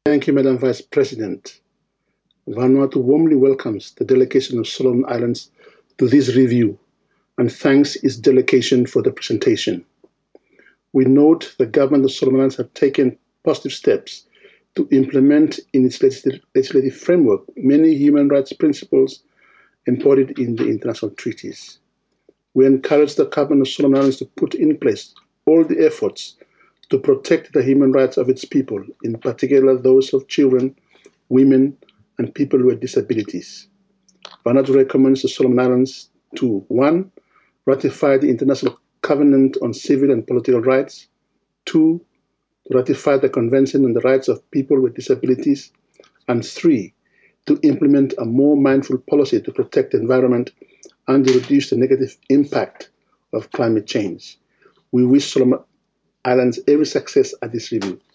Thank you, Madam Vice President. Vanuatu warmly welcomes the delegation of Solomon Islands to this review and thanks its delegation for the presentation. We note the government of Solomon Islands have taken positive steps to implement in its legislative framework many human rights principles embodied in the international treaties. We encourage the government of Solomon Islands to put in place all the efforts to protect the human rights of its people, in particular those of children, women, and people with disabilities. Vanuatu recommends the Solomon Islands to 1. Ratify the International Covenant on Civil and Political Rights. 2. Ratify the Convention on the Rights of People with Disabilities. And 3. To implement a more mindful policy to protect the environment and to reduce the negative impact of climate change. We wish Solomon Islands every success at this review.